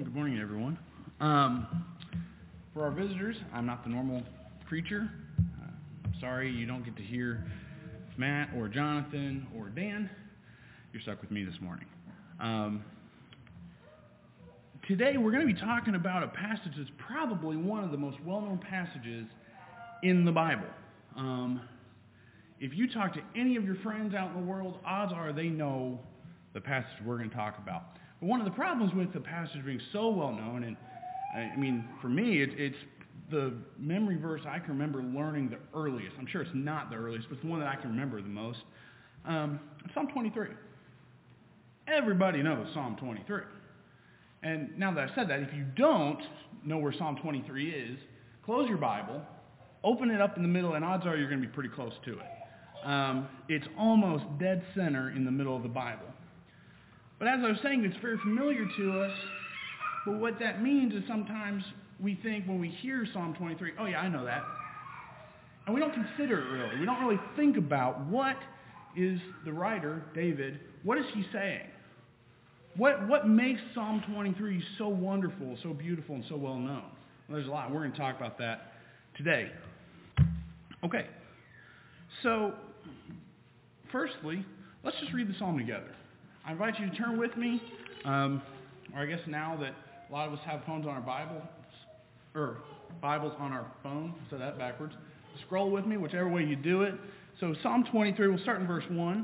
Good morning, everyone. For our visitors, I'm not the normal preacher. Sorry you don't get to hear Matt or Jonathan or Dan. You're stuck with me this morning. Today we're going to be talking about a passage that's probably one of the most well-known passages in the Bible. If you talk to any of your friends out in the world, odds are they know the passage we're going to talk about. But one of the problems with the passage being so well-known, and I mean, for me, it's the memory verse I can remember learning the earliest. I'm sure it's not the earliest, but it's the one that I can remember the most. Psalm 23. Everybody knows Psalm 23. And now that I've said that, if you don't know where Psalm 23 is, close your Bible, open it up in the middle, and odds are you're going to be pretty close to it. It's almost dead center in the middle of the Bible. But as I was saying, it's very familiar to us. But what that means is sometimes we think when we hear Psalm 23, oh yeah, I know that. And we don't consider it really. We don't really think about what is the writer, David, what is he saying? What makes Psalm 23 so wonderful, so beautiful, and so well known? Well, there's a lot. We're going to talk about that today. Okay. So, firstly, let's just read the psalm together. I invite you to turn with me, or I guess now that a lot of us have phones on our Bible, or Bibles on our phone, so that backwards. Scroll with me, whichever way you do it. So Psalm 23, we'll start in verse 1.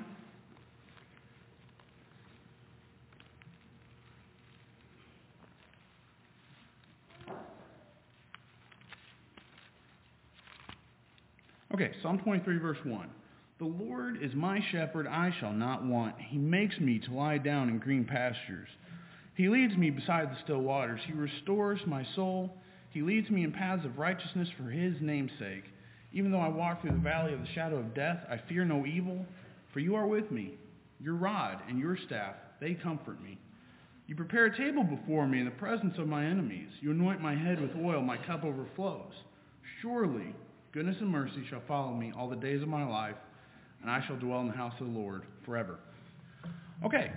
Okay, Psalm 23, verse 1. The Lord is my shepherd, I shall not want. He makes me to lie down in green pastures. He leads me beside the still waters. He restores my soul. He leads me in paths of righteousness for his name's sake. Even though I walk through the valley of the shadow of death, I fear no evil, for you are with me. Your rod and your staff, they comfort me. You prepare a table before me in the presence of my enemies. You anoint my head with oil, my cup overflows. Surely goodness and mercy shall follow me all the days of my life, and I shall dwell in the house of the Lord forever. Okay.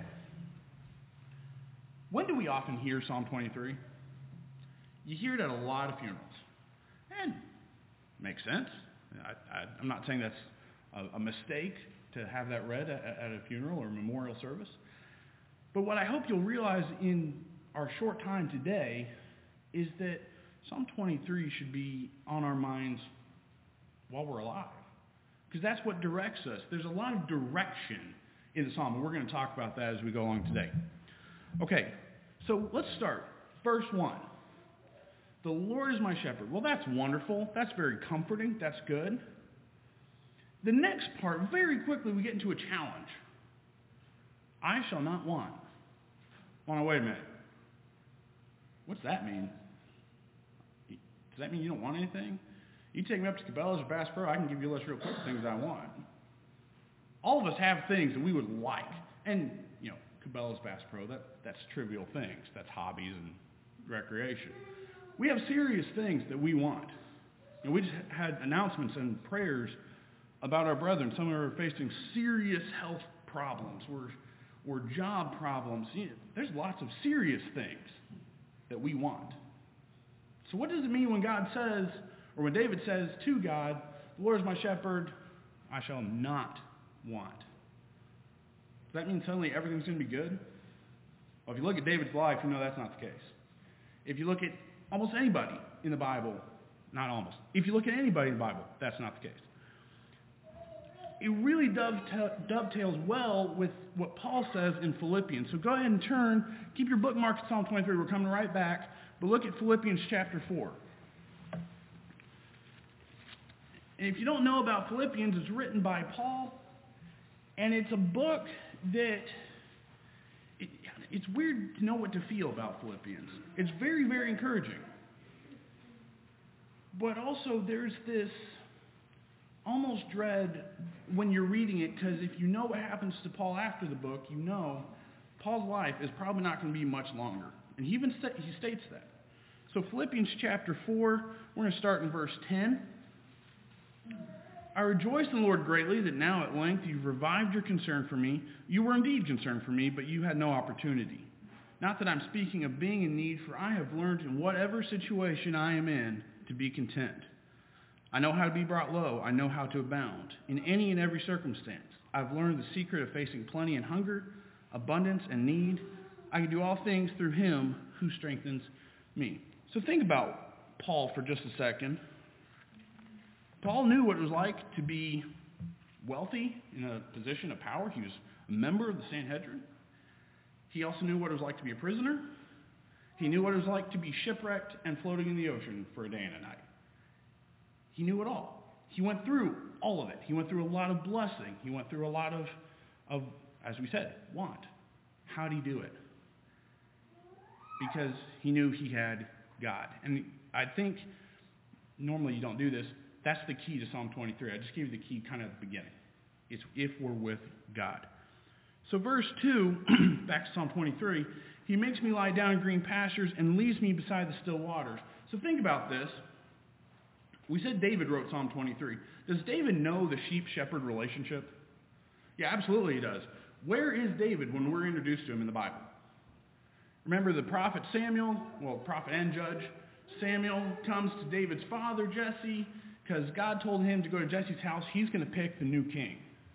When do we often hear Psalm 23? You hear it at a lot of funerals. And it makes sense. I'm not saying that's a mistake to have that read at a funeral or memorial service. But what I hope you'll realize in our short time today is that Psalm 23 should be on our minds while we're alive. Because that's what directs us. There's a lot of direction in the psalm, and we're going to talk about that as we go along today. Okay, so let's start. Verse 1. The Lord is my shepherd. Well, that's wonderful. That's very comforting. That's good. The next part, very quickly, we get into a challenge. I shall not want. Oh, no, wait a minute. What's that mean? Does that mean you don't want anything? You take me up to Cabela's or Bass Pro, I can give you a list real quick of things I want. All of us have things that we would like. And, you know, Cabela's, Bass Pro, that's trivial things. That's hobbies and recreation. We have serious things that we want. And we just had announcements and prayers about our brethren. Some are facing serious health problems or job problems. You know, there's lots of serious things that we want. So what does it mean when God says, or when David says to God, the Lord is my shepherd, I shall not want? Does that mean suddenly everything's going to be good? Well, if you look at David's life, you know that's not the case. If you look at almost anybody in the Bible, not almost, if you look at anybody in the Bible, that's not the case. It really dovetails well with what Paul says in Philippians. So go ahead and keep your bookmarks at Psalm 23. We're coming right back. But look at Philippians chapter 4. And if you don't know about Philippians, it's written by Paul, and it's a book that it's weird to know what to feel about Philippians. It's very, very encouraging. But also there's this almost dread when you're reading it, because if you know what happens to Paul after the book, you know Paul's life is probably not going to be much longer. And he states that. So Philippians chapter 4, we're going to start in verse 10. I rejoice in the Lord greatly that now at length you've revived your concern for me. You were indeed concerned for me, but you had no opportunity. Not that I'm speaking of being in need, for I have learned in whatever situation I am in to be content. I know how to be brought low. I know how to abound. In any and every circumstance, I've learned the secret of facing plenty and hunger, abundance and need. I can do all things through him who strengthens me. So think about Paul for just a second. Paul knew what it was like to be wealthy in a position of power. He was a member of the Sanhedrin. He also knew what it was like to be a prisoner. He knew what it was like to be shipwrecked and floating in the ocean for a day and a night. He knew it all. He went through all of it. He went through a lot of blessing. He went through a lot of, as we said, want. How did he do it? Because he knew he had God. And I think normally you don't do this. That's the key to Psalm 23. I just gave you the key kind of at the beginning. It's if we're with God. So verse 2, back to Psalm 23, he makes me lie down in green pastures and leads me beside the still waters. So think about this. We said David wrote Psalm 23. Does David know the sheep-shepherd relationship? Yeah, absolutely he does. Where is David when we're introduced to him in the Bible? Remember the prophet Samuel, prophet and judge, Samuel comes to David's father, Jesse, because God told him to go to Jesse's house. He's going to pick the new king.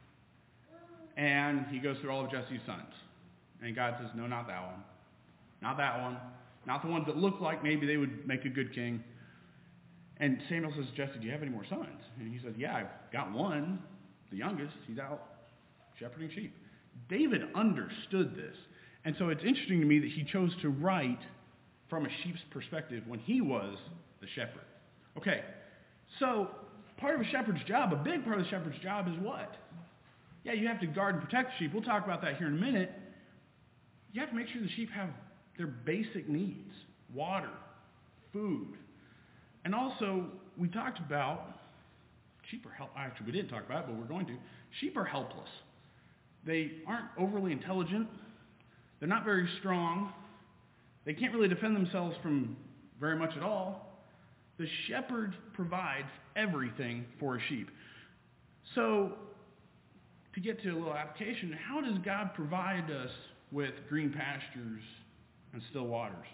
And he goes through all of Jesse's sons. And God says, no, not that one. Not that one. Not the ones that look like maybe they would make a good king. And Samuel says, Jesse, do you have any more sons? And he says, yeah, I've got one, the youngest. He's out shepherding sheep. David understood this. And so it's interesting to me that he chose to write from a sheep's perspective when he was the shepherd. Okay, so part of a shepherd's job, a big part of the shepherd's job is what? Yeah, you have to guard and protect the sheep. We'll talk about that here in a minute. You have to make sure the sheep have their basic needs, water, food. And also, we talked about, sheep are actually we didn't talk about it, but we're going to. Sheep are helpless. They aren't overly intelligent. They're not very strong. They can't really defend themselves from very much at all. The shepherd provides everything for a sheep. So, to get to a little application, how does God provide us with green pastures and still waters?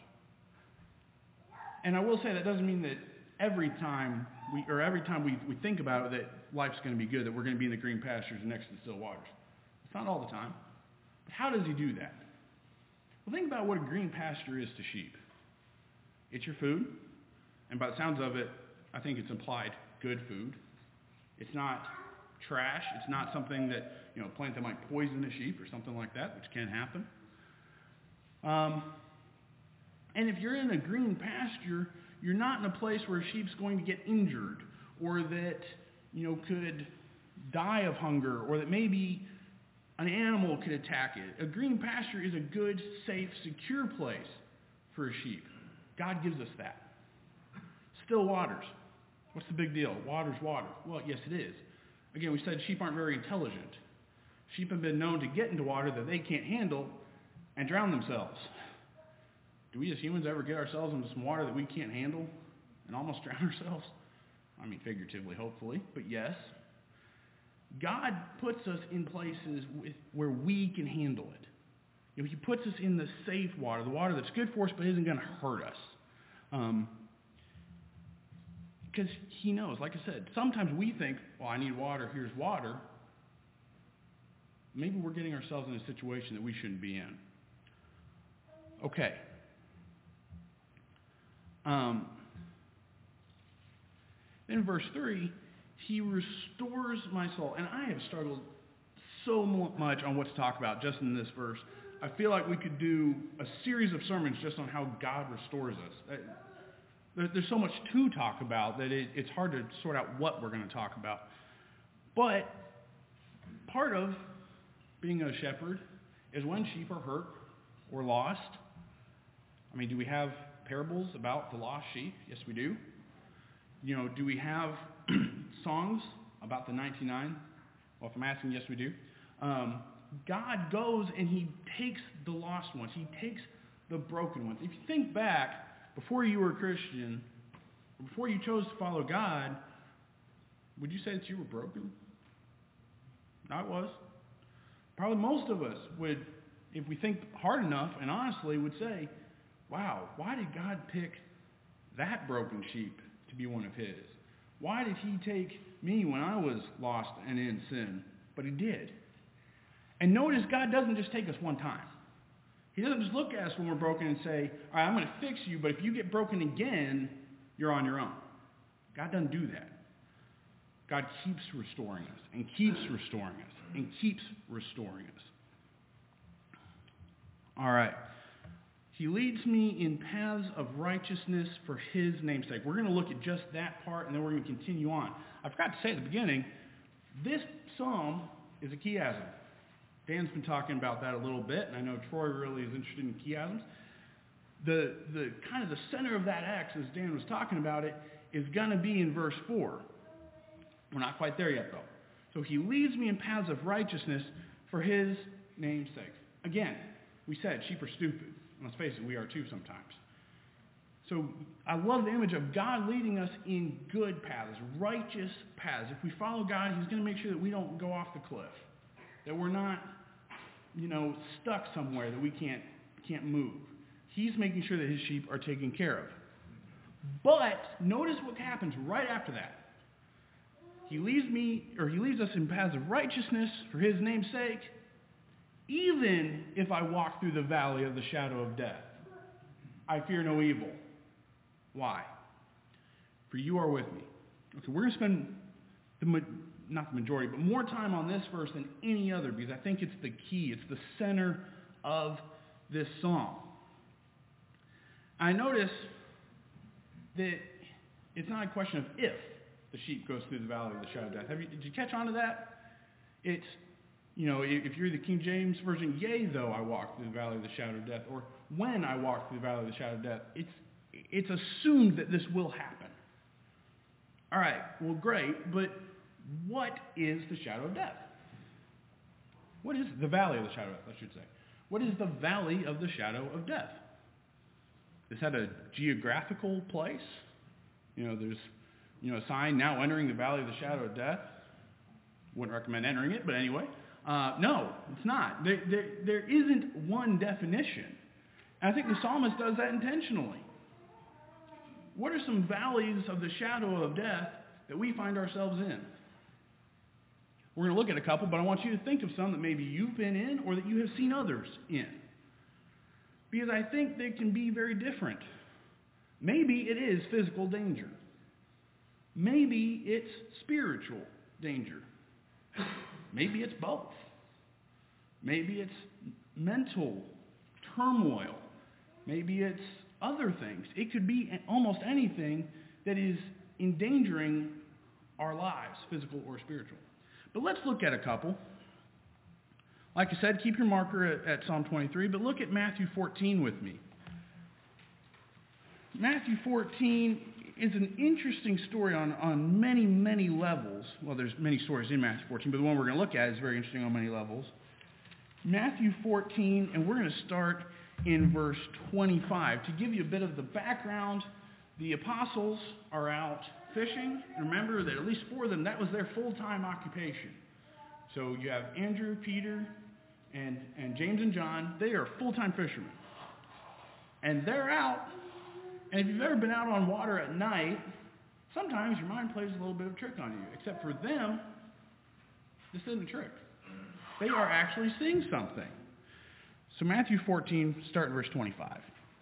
And I will say that doesn't mean that every time we think about it that life's going to be good, that we're going to be in the green pastures next to the still waters. It's not all the time. But how does he do that? Well, think about what a green pasture is to sheep. It's your food. And by the sounds of it, I think it's implied good food. It's not trash. It's not something that, a plant that might poison a sheep or something like that, which can happen. And if you're in a green pasture, you're not in a place where a sheep's going to get injured or that, could die of hunger or that maybe an animal could attack it. A green pasture is a good, safe, secure place for a sheep. God gives us that. Still waters. What's the big deal? Water's water. Well, yes, it is. Again, we said sheep aren't very intelligent. Sheep have been known to get into water that they can't handle and drown themselves. Do we as humans ever get ourselves into some water that we can't handle and almost drown ourselves? I mean, figuratively, hopefully, but yes. God puts us in places where we can handle it. He puts us in the safe water, the water that's good for us but isn't going to hurt us. Because he knows, like I said, sometimes we think, well, I need water, here's water. Maybe we're getting ourselves in a situation that we shouldn't be in. Okay. Then in verse 3, he restores my soul. And I have struggled so much on what to talk about just in this verse. I feel like we could do a series of sermons just on how God restores us. There's so much to talk about that it's hard to sort out what we're going to talk about. But part of being a shepherd is when sheep are hurt or lost. I mean, do we have parables about the lost sheep? Yes, we do. Do we have songs about the 99? Well, if I'm asking, yes, we do. God goes and he takes the lost ones. He takes the broken ones. If you think back, before you were a Christian, before you chose to follow God, would you say that you were broken? I was. Probably most of us would if we think hard enough and honestly would say, wow, why did God pick that broken sheep to be one of his? Why did he take me when I was lost and in sin? But he did. And notice God doesn't just take us one time. He doesn't just look at us when we're broken and say, all right, I'm going to fix you, but if you get broken again, you're on your own. God doesn't do that. God keeps restoring us and keeps restoring us and keeps restoring us. All right. He leads me in paths of righteousness for his name's sake. We're going to look at just that part, and then we're going to continue on. I forgot to say at the beginning, this psalm is a chiasm. Dan's been talking about that a little bit, and I know Troy really is interested in chiasms. The kind of the center of that X, as Dan was talking about it, is going to be in verse 4. We're not quite there yet, though. So he leads me in paths of righteousness for his name's sake. Again, we said sheep are stupid. Let's face it, we are too sometimes. So I love the image of God leading us in good paths, righteous paths. If we follow God, he's going to make sure that we don't go off the cliff, that we're not, stuck somewhere that we can't move. He's making sure that his sheep are taken care of. But notice what happens right after that. He leads us in paths of righteousness for his name's sake, even if I walk through the valley of the shadow of death. I fear no evil. Why? For you are with me. Okay, we're going to spend not the majority, but more time on this verse than any other because I think it's the key. It's the center of this psalm. I notice that it's not a question of if the sheep goes through the valley of the shadow of death. Did you catch on to that? It's, if you're the King James Version, yea, though I walk through the valley of the shadow of death, or when I walk through the valley of the shadow of death, it's assumed that this will happen. All right, well, great, but what is the shadow of death? What is the valley of the shadow of death, I should say? What is the valley of the shadow of death? Is that a geographical place? There's a sign now entering the valley of the shadow of death. Wouldn't recommend entering it, but anyway. No, it's not. There isn't one definition. And I think the psalmist does that intentionally. What are some valleys of the shadow of death that we find ourselves in? We're going to look at a couple, but I want you to think of some that maybe you've been in or that you have seen others in. Because I think they can be very different. Maybe it is physical danger. Maybe it's spiritual danger. Maybe it's both. Maybe it's mental turmoil. Maybe it's other things. It could be almost anything that is endangering our lives, physical or spiritual. But let's look at a couple. Like I said, keep your marker at Psalm 23, but look at Matthew 14 with me. Matthew 14 is an interesting story on many, many levels. Well, there's many stories in Matthew 14, but the one we're going to look at is very interesting on many levels. Matthew 14, and we're going to start in verse 25. To give you a bit of the background, the apostles are out fishing. Remember that at least 4 of them, that was their full-time occupation. So you have Andrew, Peter, and James and John. They are full-time fishermen. And they're out. And if you've ever been out on water at night, sometimes your mind plays a little bit of a trick on you. Except for them, this isn't a trick. They are actually seeing something. So Matthew 14, start in verse 25.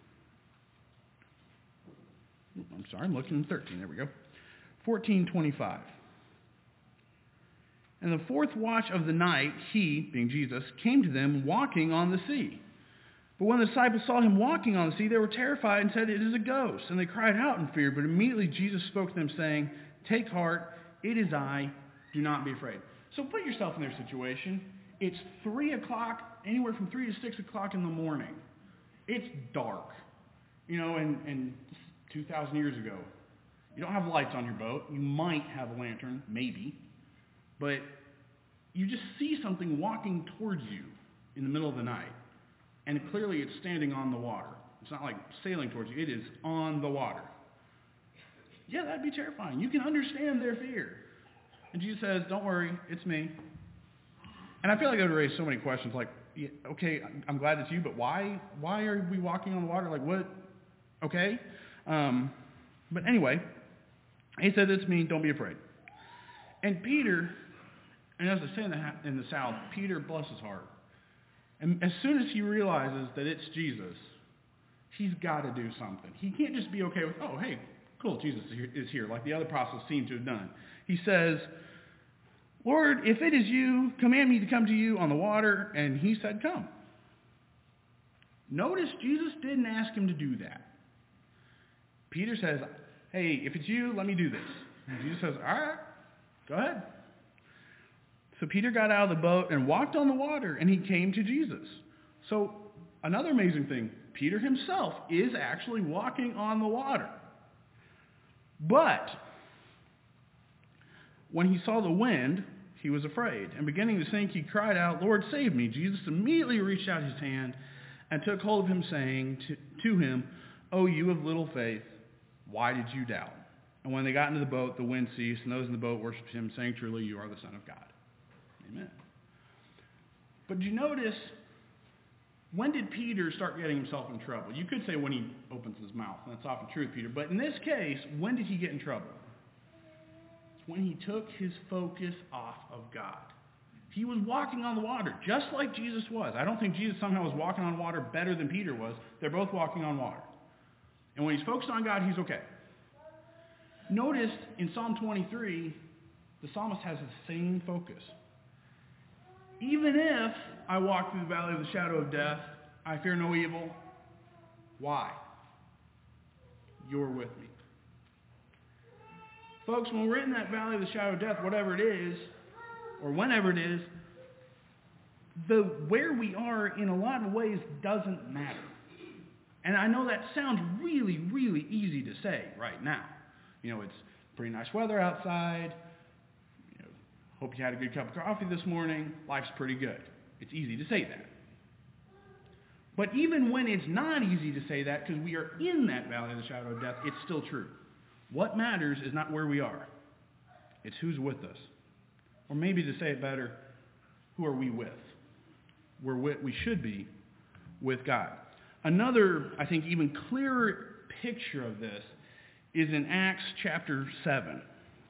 I'm sorry, I'm looking at 13. There we go. 14:25. And the 4th watch of the night, he, being Jesus, came to them walking on the sea. But when the disciples saw him walking on the sea, they were terrified and said, "It is a ghost." And they cried out in fear. But immediately Jesus spoke to them, saying, "Take heart, it is I, do not be afraid." So put yourself in their situation. It's 3 o'clock, anywhere from 3 to 6 o'clock in the morning. It's dark. And 2,000 years ago, you don't have lights on your boat. You might have a lantern, maybe. But you just see something walking towards you in the middle of the night. And clearly it's standing on the water. It's not like sailing towards you. It is on the water. Yeah, that'd be terrifying. You can understand their fear. And Jesus says, "Don't worry, it's me." And I feel like I would raise so many questions like, Yeah, okay, I'm glad it's you, but why are we walking on the water? Like, what? Okay. But anyway, he said, it's me, don't be afraid. And Peter, and as I say in the South, Peter, bless his heart. And as soon as he realizes that it's Jesus, he's got to do something. He can't just be okay with, oh, hey, cool, Jesus is here, like the other apostles seem to have done. He says, Lord, if it is you, command me to come to you on the water. And he said, come. Notice Jesus didn't ask him to do that. Peter says, hey, if it's you, let me do this. And Jesus says, all right, go ahead. So Peter got out of the boat and walked on the water, and he came to Jesus. So another amazing thing, Peter himself is actually walking on the water. But when he saw the wind, he was afraid. And beginning to sink, he cried out, Lord, save me. Jesus immediately reached out his hand and took hold of him, saying to him, O you of little faith, why did you doubt? And when they got into the boat, the wind ceased, and those in the boat worshipped him, saying, truly, you are the Son of God. Amen. But you notice, when did Peter start getting himself in trouble? You could say when he opens his mouth, and that's often true with Peter. But in this case, when did he get in trouble? It's when he took his focus off of God. He was walking on the water, just like Jesus was. I don't think Jesus somehow was walking on water better than Peter was. They're both walking on water. And when he's focused on God, he's okay. Notice in Psalm 23, the psalmist has the same focus. Even if I walk through the valley of the shadow of death, I fear no evil. Why? You're with me. Folks, when we're in that valley of the shadow of death, whatever it is, or whenever it is, where we are in a lot of ways doesn't matter. And I know that sounds really, really easy to say right now. You know, it's pretty nice weather outside. You know, hope you had a good cup of coffee this morning. Life's pretty good. It's easy to say that. But even when it's not easy to say that, because we are in that valley of the shadow of death, it's still true. What matters is not where we are. It's who's with us. Or maybe to say it better, who are we with? We should be with God. Another, I think, even clearer picture of this is in Acts chapter 7.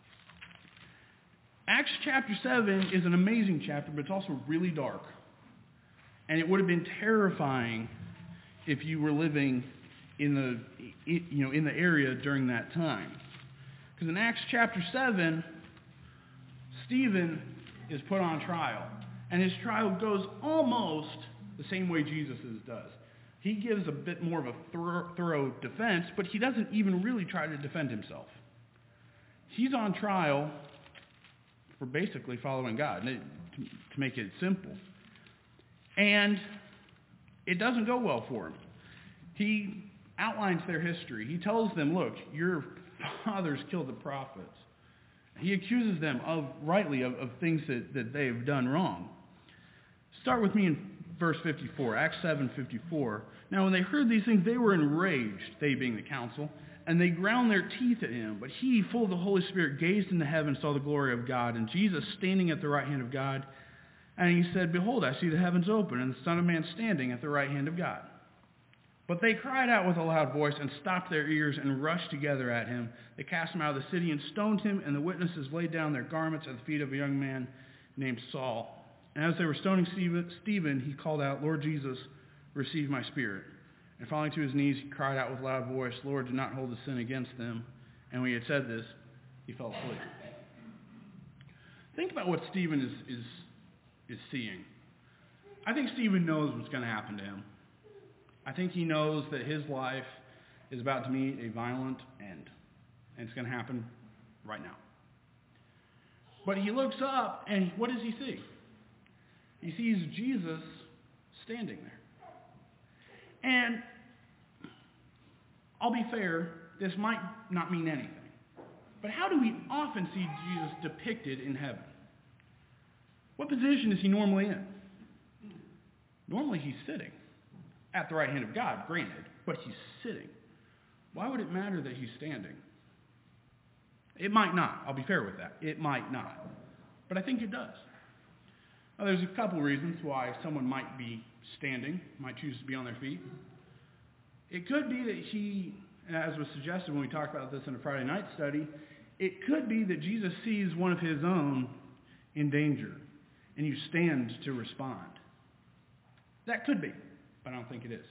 Acts chapter 7 is an amazing chapter, but it's also really dark. And it would have been terrifying if you were living in the area during that time. Because in Acts chapter 7, Stephen is put on trial. And his trial goes almost the same way Jesus's does. He gives a bit more of a thorough defense, but he doesn't even really try to defend himself. He's on trial for basically following God, to make it simple. And it doesn't go well for him. He outlines their history. He tells them, look, your fathers killed the prophets. He accuses them rightly of things that they have done wrong. Start with me in verse 54, Acts 7:54. Now when they heard these things, they were enraged, they being the council, and they ground their teeth at him. But he, full of the Holy Spirit, gazed into heaven and saw the glory of God, and Jesus standing at the right hand of God. And he said, behold, I see the heavens open, and the Son of Man standing at the right hand of God. But they cried out with a loud voice and stopped their ears and rushed together at him. They cast him out of the city and stoned him, and the witnesses laid down their garments at the feet of a young man named Saul. And as they were stoning Stephen, he called out, Lord Jesus, receive my spirit. And falling to his knees, he cried out with a loud voice, Lord, do not hold the sin against them. And when he had said this, he fell asleep. Think about what Stephen is seeing. I think Stephen knows what's going to happen to him. I think he knows that his life is about to meet a violent end. And it's going to happen right now. But he looks up, and what does he see? He sees Jesus standing there. And I'll be fair, this might not mean anything. But how do we often see Jesus depicted in heaven? What position is he normally in? Normally he's sitting at the right hand of God, granted, but he's sitting. Why would it matter that he's standing? It might not. I'll be fair with that. It might not. But I think it does. Now, there's a couple reasons why someone might be standing, might choose to be on their feet. It could be that he, as was suggested when we talked about this in a Friday night study, it could be that Jesus sees one of his own in danger, and you stand to respond. That could be, but I don't think it is.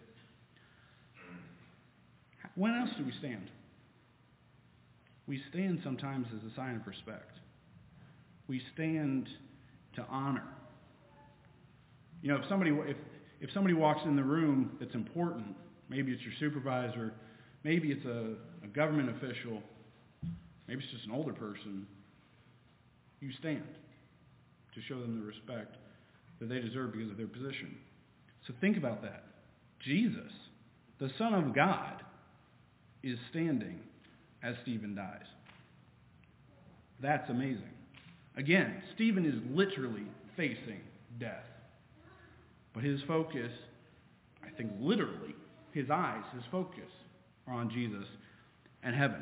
When else do we stand? We stand sometimes as a sign of respect. We stand to honor. You know, if somebody walks in the room that's important, maybe it's your supervisor, maybe it's a government official, maybe it's just an older person, you stand to show them the respect that they deserve because of their position. So think about that. Jesus, the Son of God, is standing as Stephen dies. That's amazing. Again, Stephen is literally facing death. But his focus, I think literally, his eyes, his focus are on Jesus and heaven.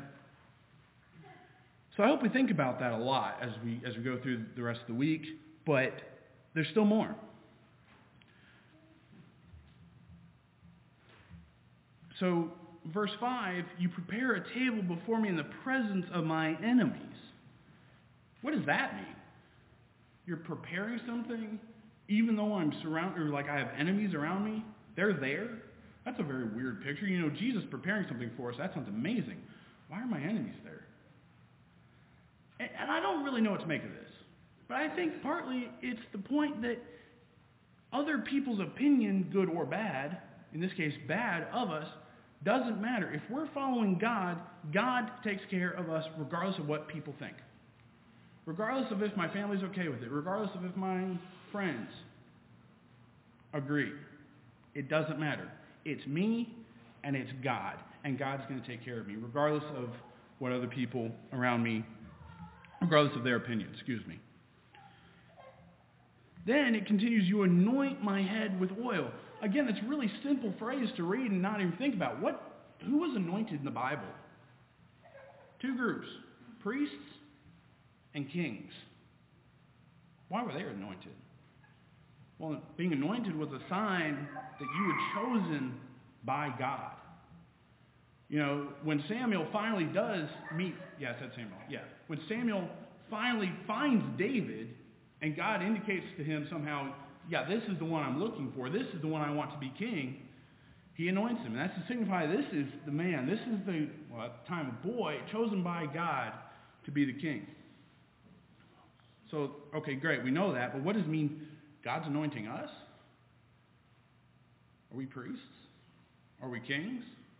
So I hope we think about that a lot as we go through the rest of the week, but there's still more. So, verse 5, you prepare a table before me in the presence of my enemies. What does that mean? You're preparing something even though I'm surrounded, or like I have enemies around me? They're there? That's a very weird picture. You know, Jesus preparing something for us, that sounds amazing. Why are my enemies there? And I don't really know what to make of this. But I think partly it's the point that other people's opinion, good or bad, in this case bad, of us, doesn't matter. If we're following God, God takes care of us regardless of what people think. Regardless of if my family's okay with it. Regardless of if my friends agree. It doesn't matter. It's me and it's God. And God's going to take care of me regardless of what other people around me, regardless of their opinion, Then it continues, you anoint my head with oil. Again, it's a really simple phrase to read and not even think about. Who was anointed in the Bible? Two groups, priests and kings. Why were they anointed? Well, being anointed was a sign that you were chosen by God. You know, when Samuel finally does meet, I said Samuel, when Samuel finally finds David, and God indicates to him somehow, this is the one I'm looking for, this is the one I want to be king, he anoints him. And that's to signify this is the man, this is the, at the time, a boy chosen by God to be the king. So, okay, great, we know that, but what does it mean God's anointing us? Are we priests? Are we kings?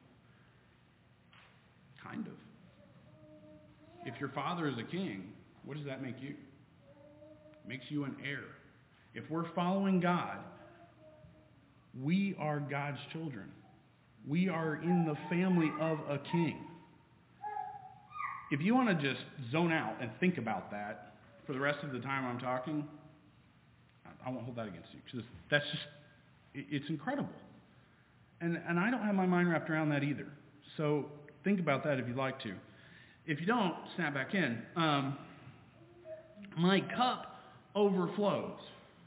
Kind of. If your father is a king, what does that make you? It makes you an heir. If we're following God, we are God's children. We are in the family of a king. If you want to just zone out and think about that for the rest of the time I'm talking, I won't hold that against you, because that's just, it's incredible. And I don't have my mind wrapped around that either. So think about that if you'd like to. If you don't, snap back in. My cup overflows.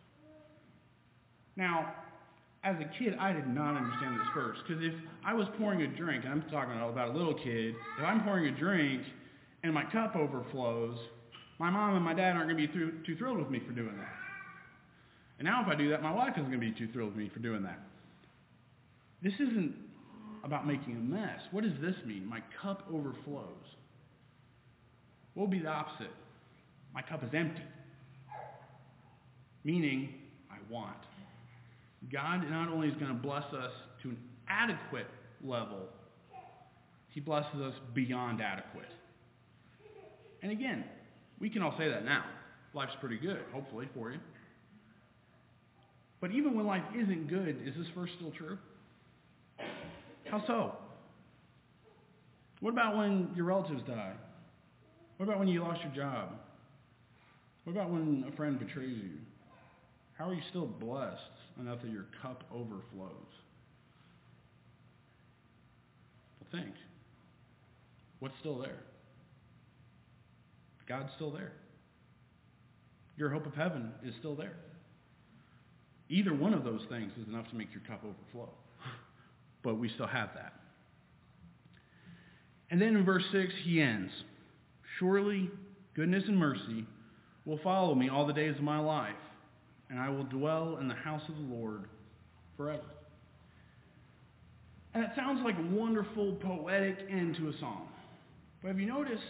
Now, as a kid, I did not understand this first, because if I was pouring a drink, and I'm talking about a little kid, if I'm pouring a drink and my cup overflows, my mom and my dad aren't going to be too thrilled with me for doing that. And now if I do that, my wife isn't going to be too thrilled with me for doing that. This isn't about making a mess. What does this mean? My cup overflows. What would be the opposite? My cup is empty. Meaning, I want. God not only is going to bless us to an adequate level, he blesses us beyond adequate. And again, we can all say that now. Life's pretty good, hopefully, for you. But even when life isn't good, is this verse still true? How so? What about when your relatives die? What about when you lost your job? What about when a friend betrays you? How are you still blessed enough that your cup overflows? Well, think. What's still there? God's still there. Your hope of heaven is still there. Either one of those things is enough to make your cup overflow. But we still have that. And then in verse 6, he ends, "Surely goodness and mercy will follow me all the days of my life, and I will dwell in the house of the Lord forever." And it sounds like a wonderful, poetic end to a psalm. But have you noticed,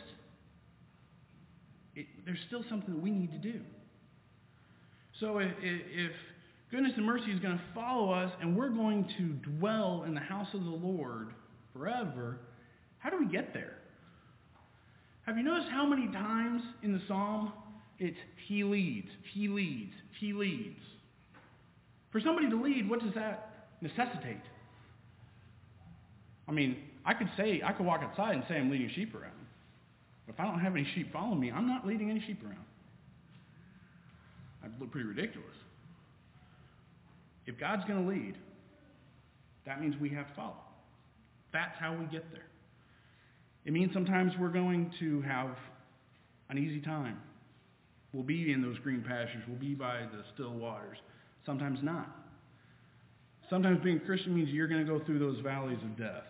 there's still something that we need to do. So if goodness and mercy is going to follow us, and we're going to dwell in the house of the Lord forever, how do we get there? Have you noticed how many times in the psalm it's he leads, he leads, he leads? For somebody to lead, what does that necessitate? I mean, I could walk outside and say I'm leading sheep around. But if I don't have any sheep following me, I'm not leading any sheep around. I'd look pretty ridiculous. If God's going to lead, that means we have to follow. That's how we get there. It means sometimes we're going to have an easy time. We'll be in those green pastures. We'll be by the still waters. Sometimes not. Sometimes being a Christian means you're going to go through those valleys of death.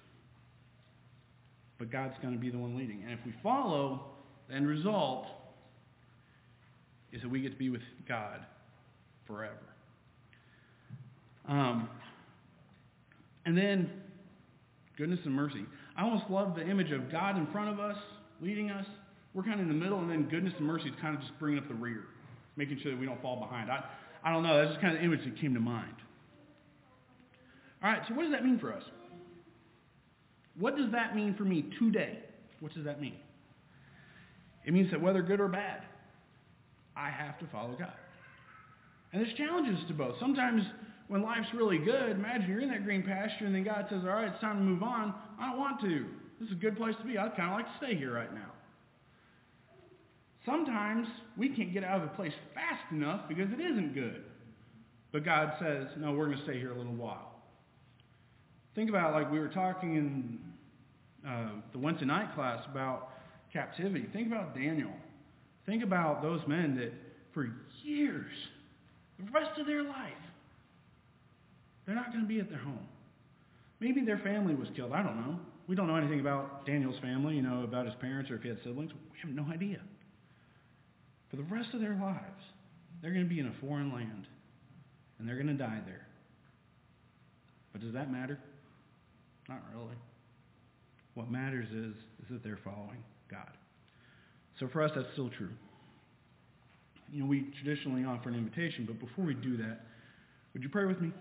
But God's going to be the one leading. And if we follow, the end result is that we get to be with God forever. And then, goodness and mercy. I almost love the image of God in front of us, leading us. We're kind of in the middle, and then goodness and mercy is kind of just bringing up the rear, making sure that we don't fall behind. I don't know. That's just kind of the image that came to mind. All right, so what does that mean for us? What does that mean for me today? What does that mean? It means that whether good or bad, I have to follow God. And there's challenges to both. Sometimes when life's really good, imagine you're in that green pasture and then God says, all right, it's time to move on. I don't want to. This is a good place to be. I'd kind of like to stay here right now. Sometimes we can't get out of the place fast enough because it isn't good. But God says, no, we're going to stay here a little while. Think about, like we were talking in the Wednesday night class about captivity. Think about Daniel. Think about those men that for years, the rest of their life, they're not going to be at their home. Maybe their family was killed. I don't know. We don't know anything about Daniel's family, about his parents or if he had siblings. We have no idea. For the rest of their lives, they're going to be in a foreign land, and they're going to die there. But does that matter? Not really. What matters is that they're following God. So for us, that's still true. We traditionally offer an invitation, but before we do that, would you pray with me?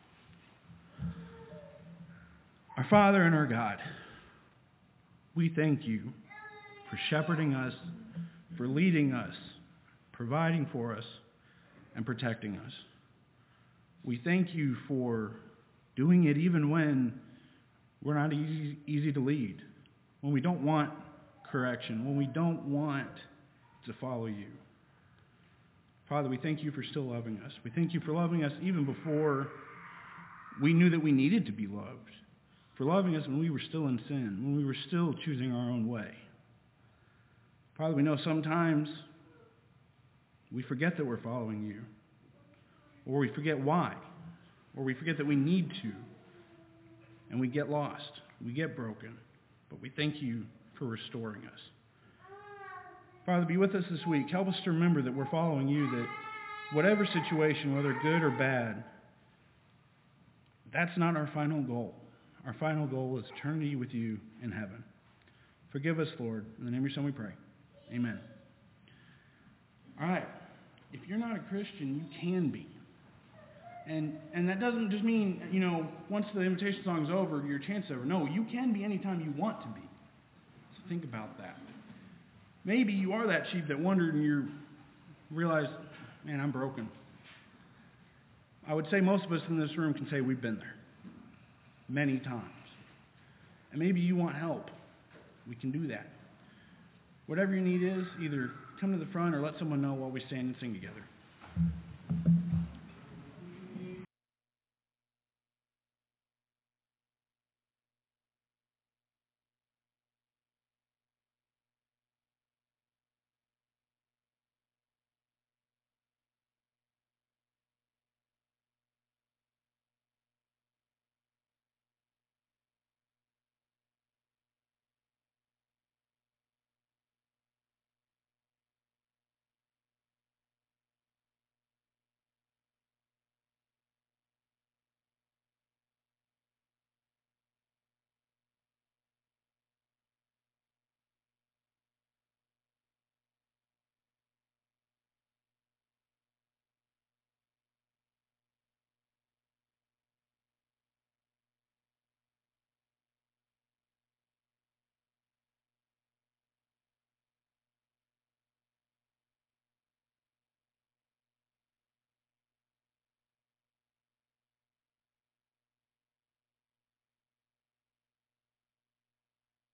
Our Father and our God, we thank you for shepherding us, for leading us, providing for us, and protecting us. We thank you for doing it even when we're not easy to lead, when we don't want correction, when we don't want to follow you. Father, we thank you for still loving us. We thank you for loving us even before we knew that we needed to be loved, for loving us when we were still in sin, when we were still choosing our own way. Father, we know sometimes we forget that we're following you, or we forget why, or we forget that we need to, and we get lost, we get broken, but we thank you for restoring us. Father, be with us this week. Help us to remember that we're following you, that whatever situation, whether good or bad, that's not our final goal. Our final goal is eternity with you in heaven. Forgive us, Lord. In the name of your Son we pray. Amen. All right. If you're not a Christian, you can be. And that doesn't just mean, once the invitation song's over, your chance is over. No, you can be anytime you want to be. So think about that. Maybe you are that sheep that wandered and you realize, man, I'm broken. I would say most of us in this room can say we've been there many times. And maybe you want help. We can do that. Whatever your need is, either come to the front or let someone know while we stand and sing together.